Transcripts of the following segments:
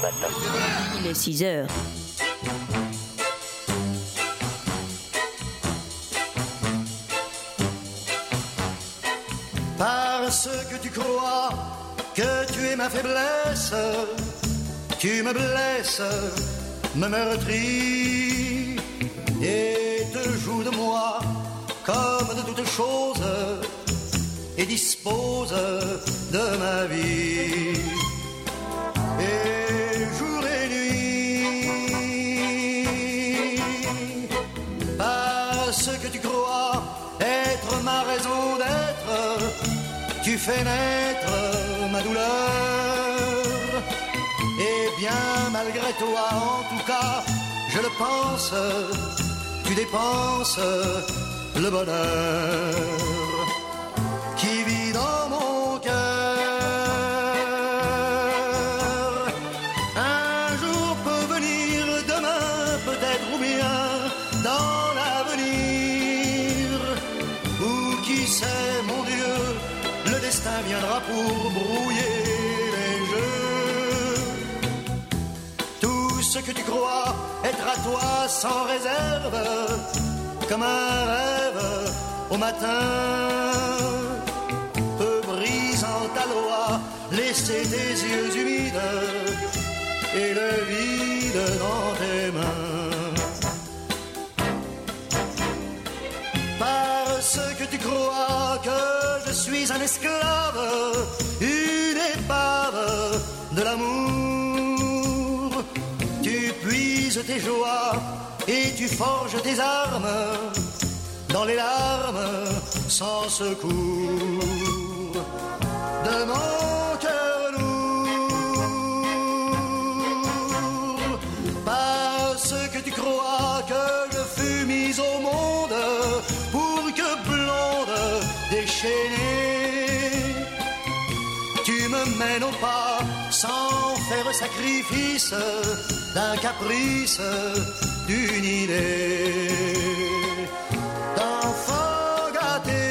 matin. Il est 6 heures. Parce que tu crois que tu es ma faiblesse, tu me blesses, me meurtris et te joues de moi comme de toutes choses et dispose de ma vie. Et jour et nuit, parce que tu crois être ma raison d'être, tu fais naître ma douleur. Et bien malgré toi, en tout cas, je le pense, tu dépenses le bonheur qui vit dans mon cœur. Un jour peut venir, demain peut-être ou bien dans l'avenir. Ou qui sait, mon Dieu, le destin viendra pour brouiller les jeux. Tout ce que tu crois être à toi sans réserve, comme un rêve au matin, peut brisant ta loi laisser tes yeux humides et le vide dans tes mains. Parce que tu crois que je suis un esclave, une épave de l'amour, tu puises tes joies et tu forges tes armes dans les larmes sans secours de mon cœur lourd. Parce que tu crois que je fus mise au monde pour que blonde déchaînée, tu me mènes au pas sans faire sacrifice d'un caprice, d'une idée d'enfant gâté.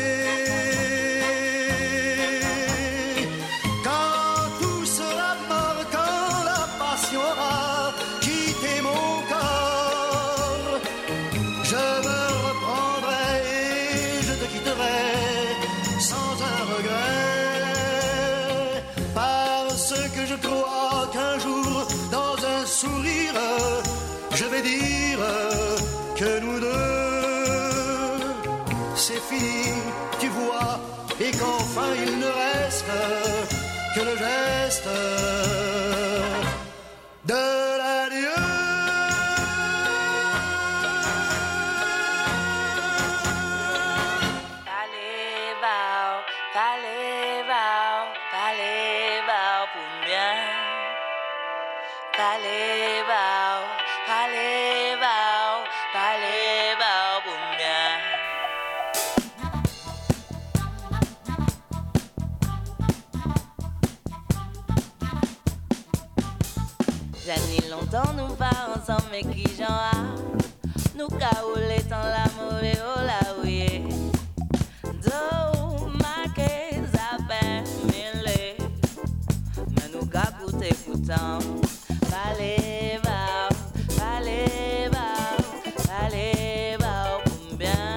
Quand tout sera mort, quand la passion aura quitté mon corps, je me reprendrai et je te quitterai sans un regret. Parce que je crois qu'un jour, dans un sourire, je vais dire que nous deux, c'est fini, tu vois, et qu'enfin il ne reste que le geste de l'adieu. J'annule longtemps nous pas ensemble mais qui j'en a nous caoulé tant la mauvaise oh la ouye do marqué zapin mêlé mais nous ca coûter coutant Allez va allez va allez va combien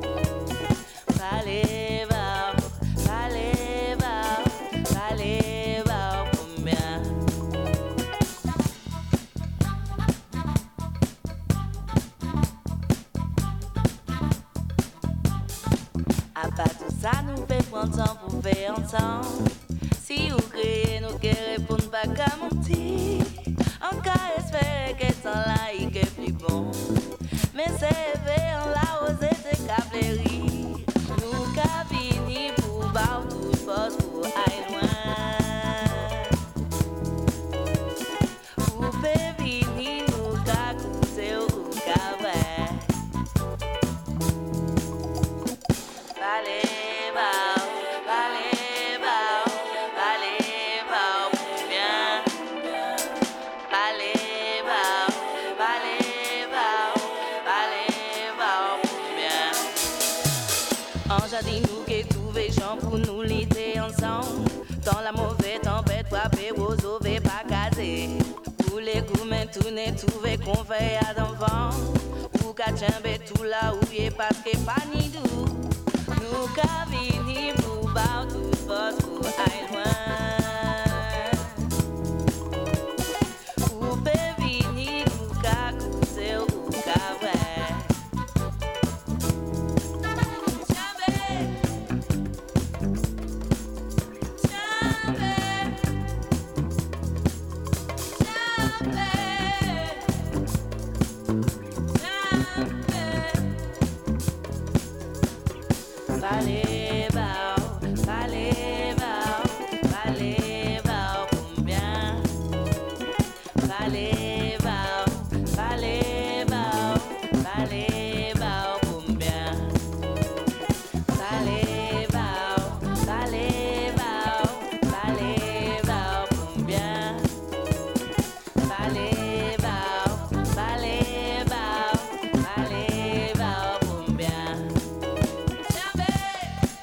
allez va allez va allez va combien. À pas tout ça nous fait prendre temps pour faire ensemble. Si vous criez nous qui répondent pas qu'à mentir. Encore espérer que sans là il est plus bon. Mais c'est vrai on l'a osé c'est qu'à flérir. Nous qu'à fini pour battre toute force pour aller loin. Pour bévini nous qu'à coûter ou qu'à vrai. Allez, va, allez, va, allez, va, bien. Allez, va, allez, va, allez, va, bien. En jardin, nous qui trouvé gens pour nous litter ensemble. Dans la mauvaise tempête, frapper aux ovés pas casés. les gourmets tourner, trouver qu'on fait à d'enfant. Ou qu'à tchamber tout là où y est parce que pas ni doux. Nous qu'à venir pour bas tout force pour aller loin. Ou peut venir ou qu'à coûter ou qu'à vrai. Tchamber, tchamber. Fallait voir combien. Fallait voir combien. Fallait voir combien. Fallait voir combien.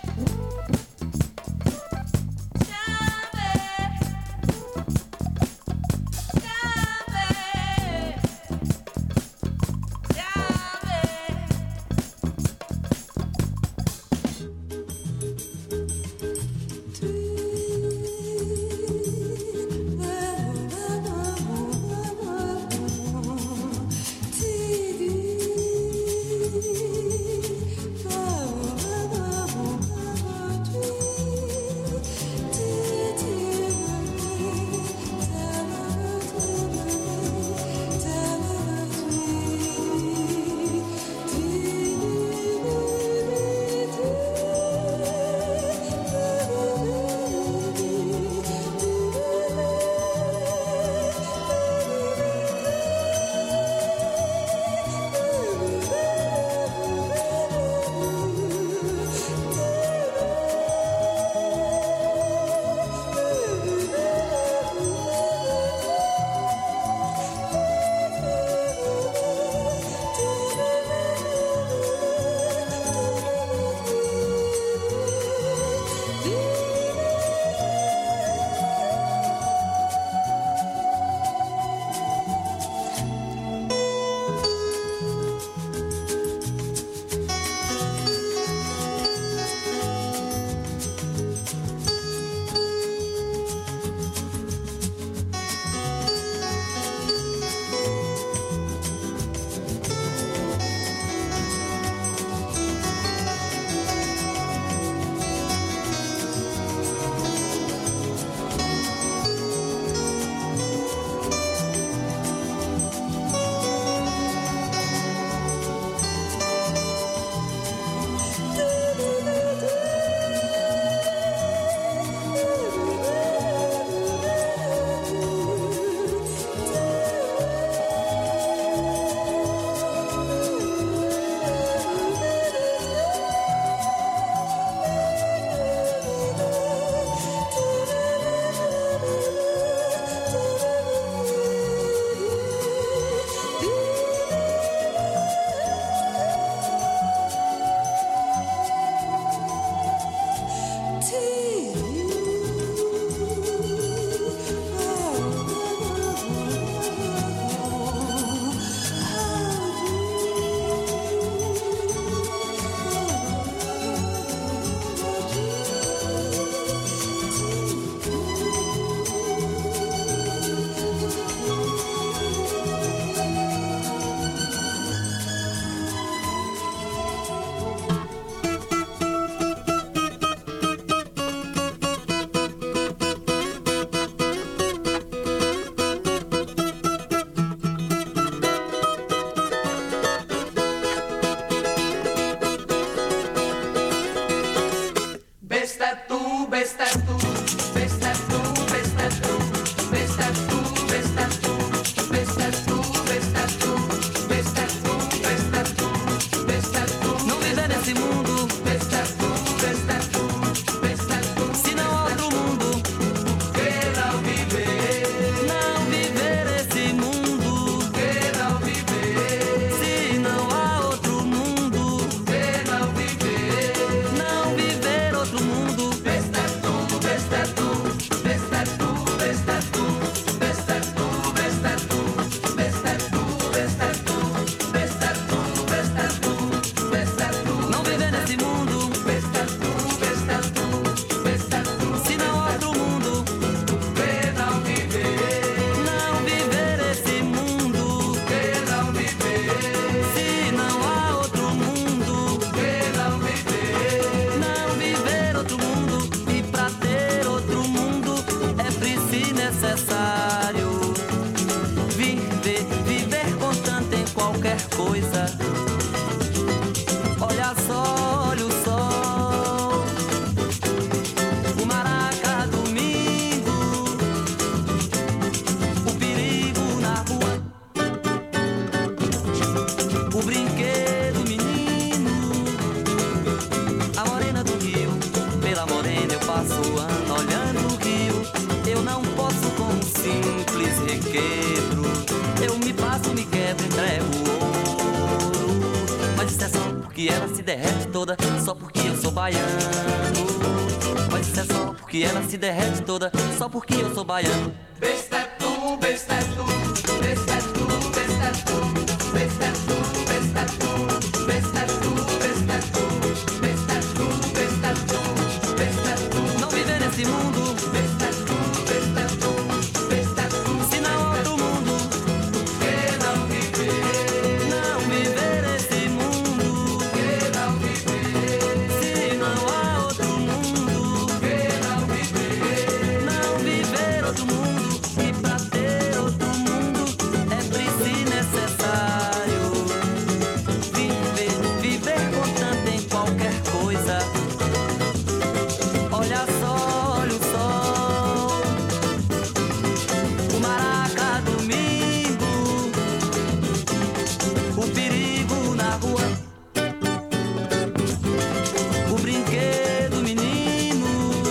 passo o ano olhando o rio. Eu não posso com um simples requebro. Eu me passo, me quebro, entrego ouro. Mas isso é só porque ela se derrete toda, só porque eu sou baiano. Mas isso é só porque ela se derrete toda, só porque eu sou baiano. Besta é tu, besta é tu, besta é tu, besta é tu, besta é tu, besta é tu, besta é tu, besta é tu, besta é tu, besta é tu, besta é tu. Não viver nesse mundo, besta é tu, besta é tu, besta é tu. Se não há outro mundo, que não viver, não viver nesse mundo, que não viver, se não há outro mundo, que não viver, não viver outro mundo. E pra ter outro mundo é preciso necessário viver contando em qualquer coisa. Olha só, olha o sol, o maraca domingo, o perigo na rua, o brinquedo menino,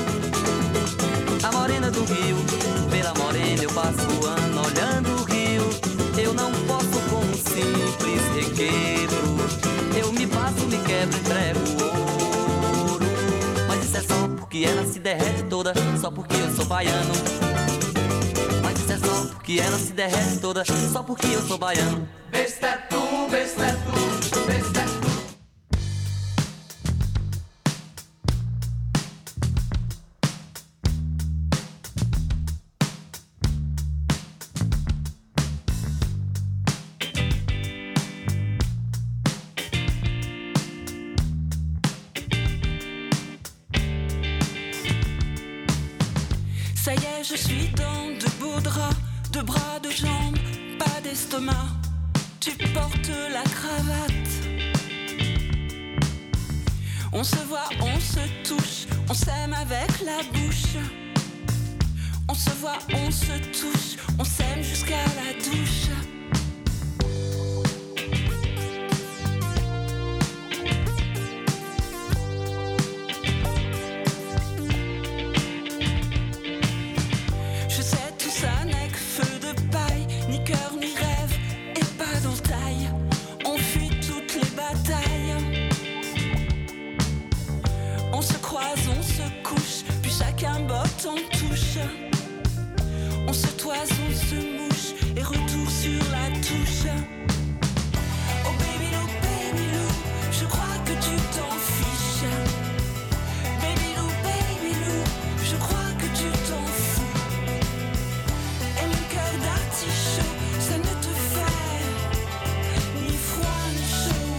a morena do rio. Pela morena eu passo o ano olhando o rio. Eu não posso com um simples requebro. Eu me passo, me quebro, entrego ouro. Mas isso é só porque ela se derrete toda, só porque eu sou baiano. Mas isso é só porque ela se derrete toda, só porque eu sou baiano. besta é tu, besta é tu, besta é tu. Ça y est, je suis dans de beaux draps, de bras, de jambes, pas d'estomac. Tu portes la cravate. On se voit, on se touche, on s'aime avec la bouche. On se voit, on se touche, on s'aime jusqu'à la douche. Je sais tout ça n'est que feu de paille, ni cœur ni rêve, et pas d'entaille. On fuit toutes les batailles. On se croise, on se couche, puis chacun botte en touche. On se toise, on se mouche, et retour sur la touche. Oh baby lou, je crois que tu t'en fiches. Baby lou, je crois que tu t'en fous. Et mon cœur d'artichaut, ça ne te fait ni froid ni chaud.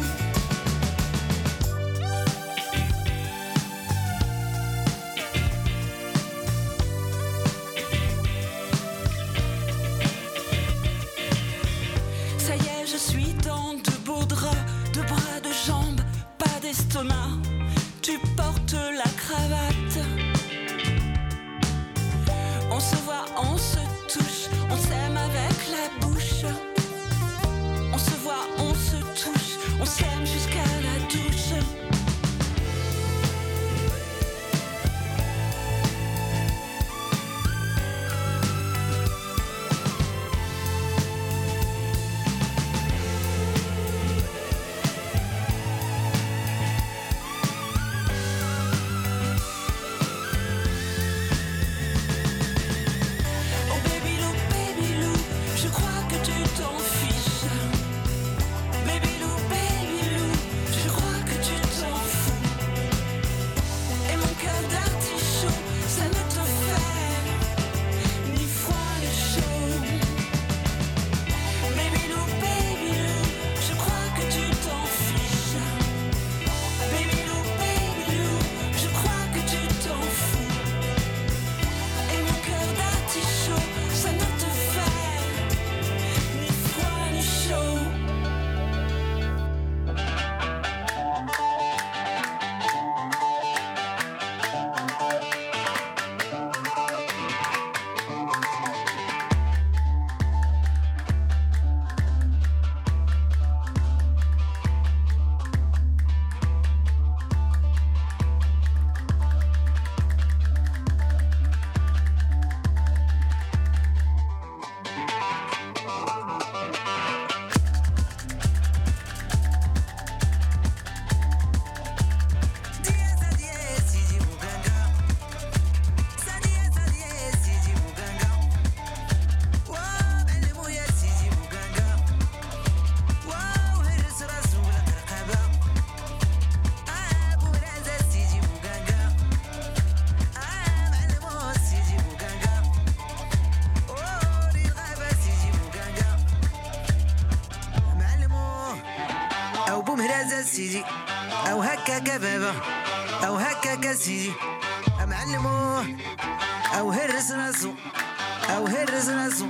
Ça y est, je suis dans de beaux draps, de bras, de jambes, pas d'estomac. Tu portes la cravate. On se voit, on se touche, on s'aime avec la bouche. On se voit, on se touche, on s'aime jusqu'à la douche. Oh baby lou, je crois que tu t'en fiches. Baby lou, هكاك بابا أو هكاك سيدي معلمو أو هرس ناسو أو هرس ناسو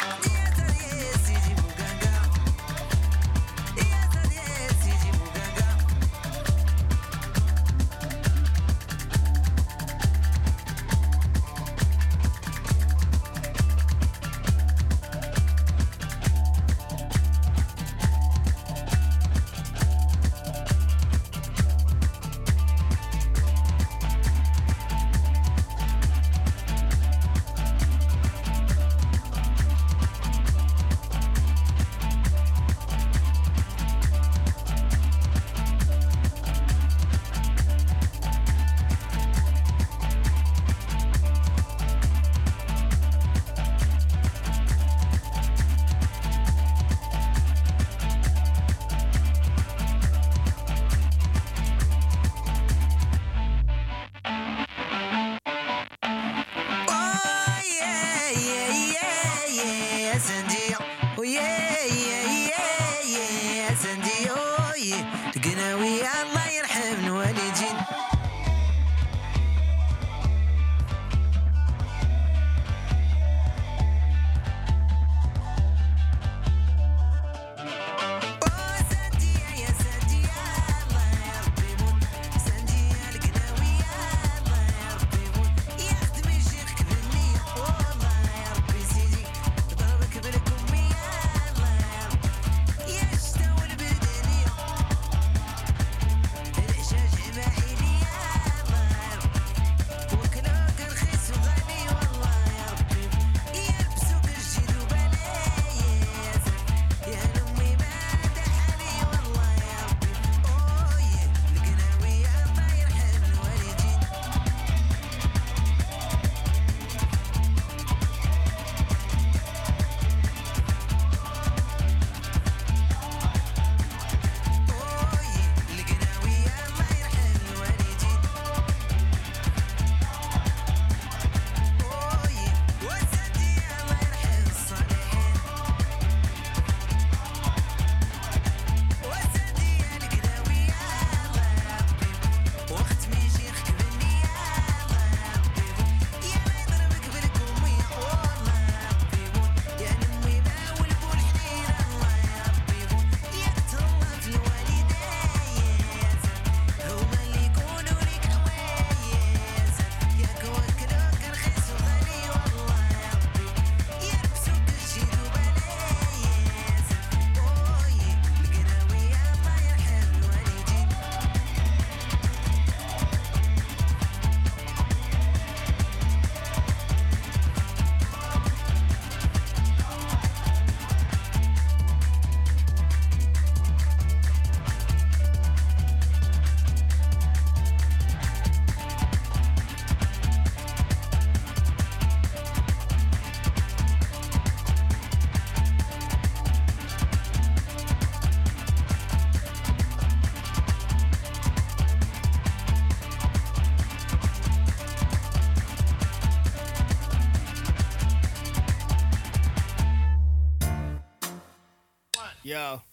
Yo,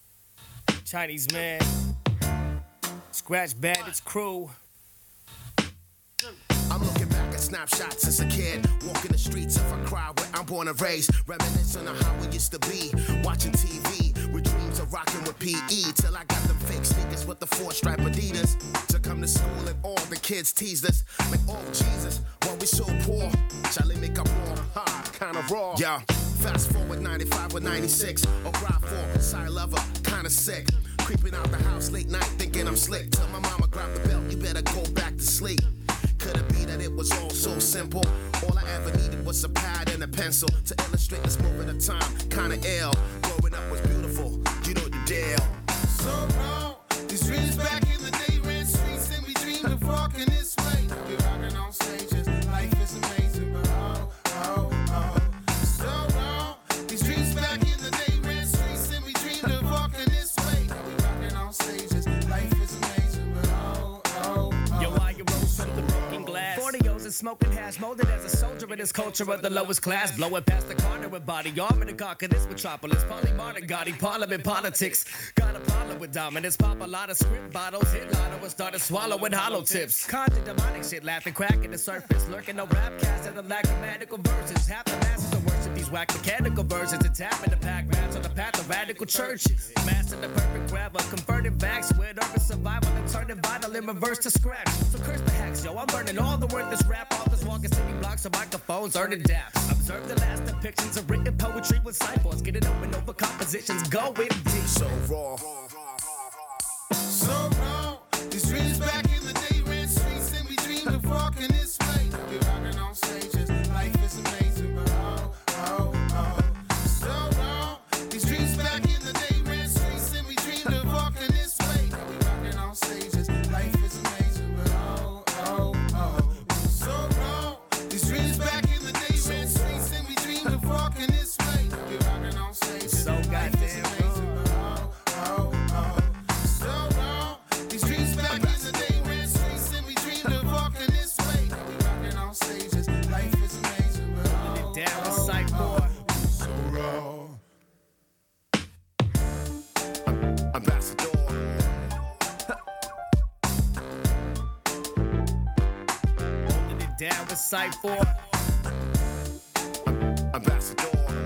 Chinese man, Scratch Bandits crew. I'm looking back at snapshots as a kid, walking the streets of a crowd where I'm born and raised, reminiscing on how we used to be, watching TV with dreams of rocking with PE, till I got them fake sneakers with the 4-stripe Adidas, to come to school and all the kids teased us, like, oh Jesus, why we so poor, Charlie make up raw, kinda raw, yeah, fast forward 95 or 96, or grab 4, side lover, kinda sick, creeping out the house late night thinking I'm slick, till my mama grabbed the belt, you better go back to sleep. Could it be that it was all so simple? All I ever needed was a pad and a pencil to illustrate this moment of time, kinda ill. Growing up was beautiful, you know the deal. So wrong, these dreams back in the day ran streets and we dreamed of walking this way. We rocking on stages, life is amazing, but oh. So wrong, these dreams back in the day ran streets and we dreamed of walking this way. We rocking on stages, life is amazing, but oh. Yo, I arose from the broken glass. 40 O's and smoking hash, molded as a soldier in this culture of the lowest class. Blowing past the corner with body armor to conquer this metropolis. Polymorning, gaudy parliament politics. Got a problem with dominance. Pop a lot of script bottles. Hit lotto and started swallowing hollow tips. Conjure demonic shit, laughing, cracking the surface. Lurking no rap cast and the lack of medical verses. Half the masses are worship these whack mechanical versions. And tapping the pack raps on the path of radical churches. Mastering the perfect grabber. Converting backs with urban survival and turning vital in reverse to scratch. So curse the hacks, yo. I'm burning all the worthless rap authors walking city blocks of microphones, earning daps. Observe the last depictions of written poetry with cyborgs. Get it open over compositions, going deep. So raw. So raw. These dreams back in the day ran streets and we dreamed of walking this way. We're rocking on stages. Life is amazing, but oh. So raw. These dreams back in the day ran streets and we dreamed of walking this way. We're rocking on stages. Life is amazing, but oh. So raw. These dreams back in the day ran streets and we dreamed of walking this way. We're rocking on stages. So goddamn down with Sight 4. Ambassador.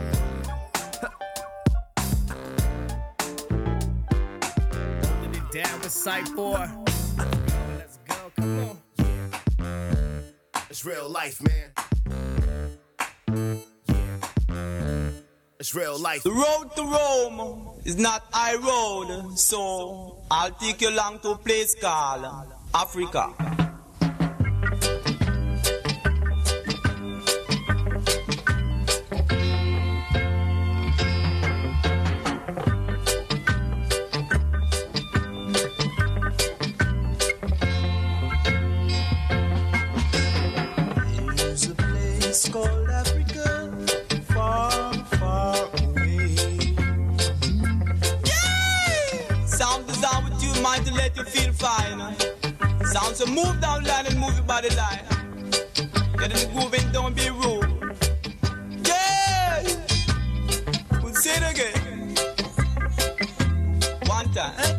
Holding it down with Sight 4. Let's go, come on. Yeah. It's real life, man. Yeah. It's real life. The road to Rome is not high road, so I'll take you along to a place called Africa. Called Africa, far, far away. Yeah! Sound is down with you, mind to let you feel fine. Sound so move down line and move your body line. Get in the groove and don't be rude. Yeah! We'll say it again. One time.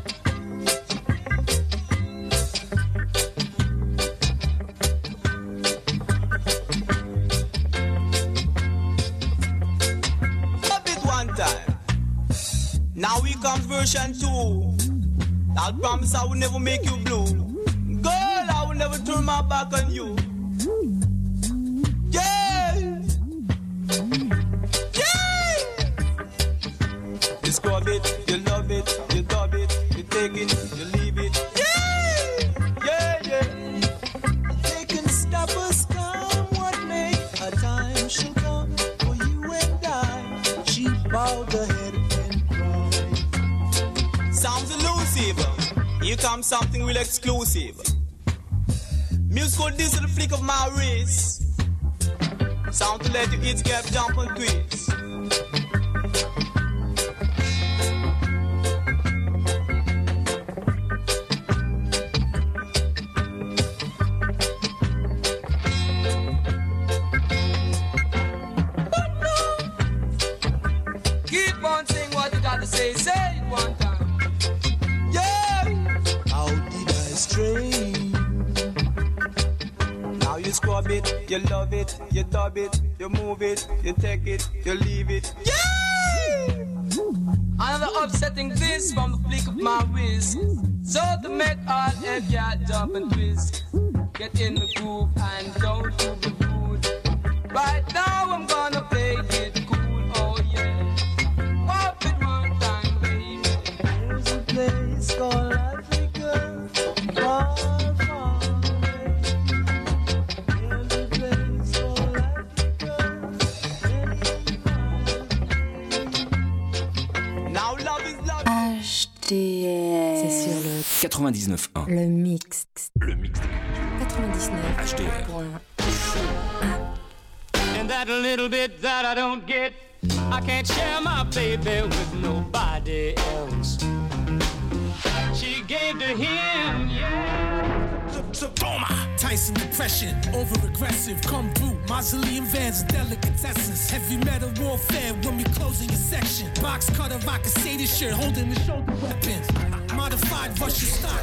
Now we comes version 2. I'll promise I will never make you blue. Girl, I will never turn my back on you. Yeah! Yeah! You scrub it, you love it, you dub it, you take it, you leave it. Yeah! Yeah, yeah. They can stop us, come what may. A time shall come for you and I. She bowed her head. Sounds elusive. Here comes something real exclusive. Musical digital flick of my wrist. Sound to let you eat, get jump and twist. Keep on saying what you got to say. Say it one time. Now you scrub it, you love it, you dub it, you move it, you take it, you leave it. Yeah! Another upsetting this from the flick of my wrist. So to make all head cat jump and twist. Get in the groove and don't do the rude. Right now I'm gonna play it cool, oh yeah. Pop it one time, baby. There's a place called Africa, far, far away. There's a place called Africa, now love is love. HDR. C'est sur le 99.1. Le mix. Le mix. 99. HDR. And that little bit that I don't get, I can't share my baby with nobody else. She gave to him, yeah. Toma. enticing depression, over-aggressive, come through, mausoleum vans and delicatessens, heavy metal warfare when we closing your section, box cutter, I can say this shit, holding the shoulder weapons, modified Russian stock.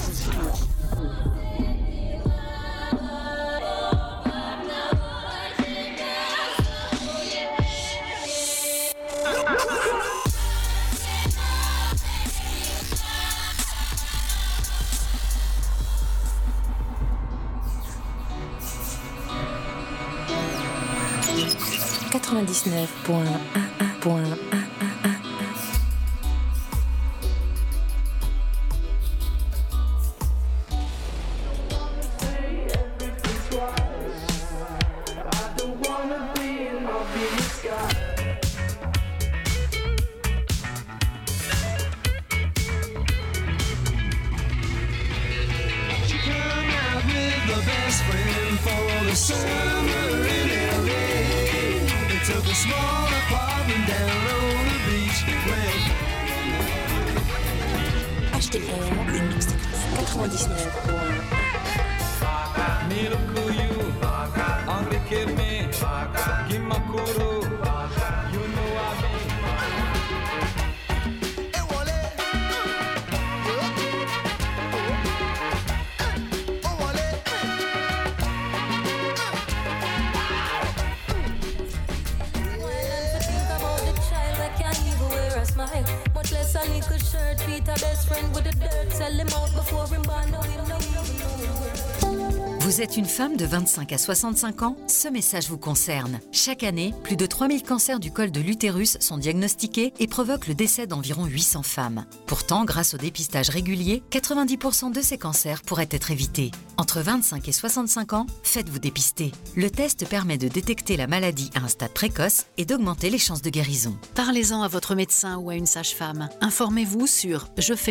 Vous êtes une femme de 25 à 65 ans? Ce message vous concerne. Chaque année, plus de 3000 cancers du col de l'utérus sont diagnostiqués et provoquent le décès d'environ 800 femmes. Pourtant, grâce au dépistage régulier, 90% de ces cancers pourraient être évités. Entre 25 et 65 ans, faites-vous dépister. Le test permet de détecter la maladie à un stade précoce et d'augmenter les chances de guérison. Parlez-en à votre médecin ou à une sage-femme. Informez-vous sur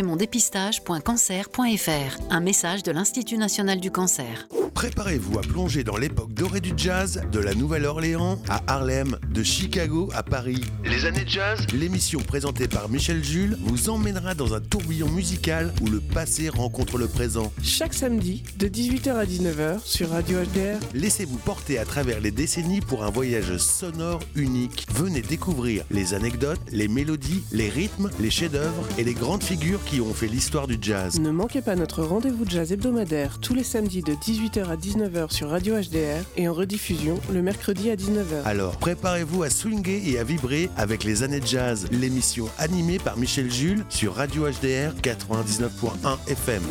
jefaimondepistage.cancer.fr. Un message de l'Institut national du cancer. Préparez-vous à plonger dans l'époque dorée du jazz, de la Nouvelle-Orléans à Harlem, de Chicago à Paris. Les années jazz, l'émission présentée par Michel Jules vous emmènera dans un tourbillon musical où le passé rencontre le présent. Chaque samedi, de 18h à 19h sur Radio HDR. Laissez-vous porter à travers les décennies pour un voyage sonore unique. Venez découvrir les anecdotes, les mélodies, les rythmes, les chefs-d'œuvre et les grandes figures qui ont fait l'histoire du jazz. Ne manquez pas notre rendez-vous jazz hebdomadaire tous les samedis de 18h à 19h sur Radio HDR et en rediffusion le mercredi à 19h. Alors préparez-vous à swinguer et à vibrer avec les années jazz, l'émission animée par Michel Jules sur Radio HDR 99.1 FM.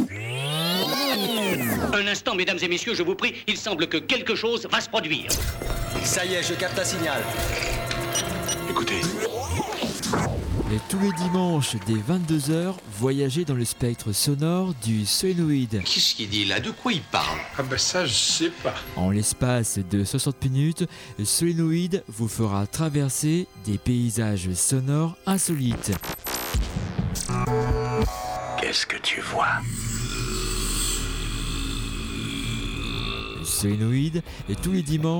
Un instant, mesdames et messieurs, je vous prie, il semble que quelque chose va se produire. Ça y est, je capte un signal. Écoutez. Et tous les dimanches, dès 22h, voyagez dans le spectre sonore du Sonoïde. Qu'est-ce qu'il dit là? De quoi il parle? Ah ben ça, je sais pas. En l'espace de 60 minutes, Sonoïde vous fera traverser des paysages sonores insolites. Qu'est-ce que tu vois? Sonoïde, et tous les dimanches,